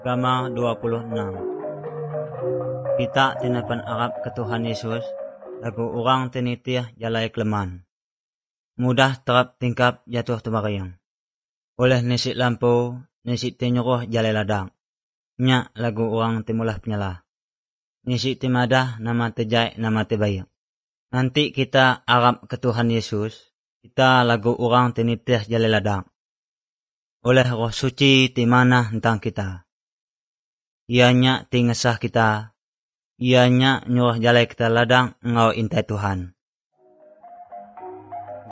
Agama 26. Kita tinapan arap ke Tuhan Yesus, lagu orang tinitih jalai keleman. Mudah terap tingkap jatuh temariyang. Oleh nisik lampu, nisik tinyuruh jalai ladang. Nyak lagu orang timulah penyalah. Nisik timadah nama tejai nama tebayang. Nanti kita arap ke Tuhan Yesus, kita lagu orang tinitih jalai ladang. Oleh Roh Suci timana tentang kita. Ianya tingesah kita, ianya nyuruh jalai kita ladang ngau intai Tuhan.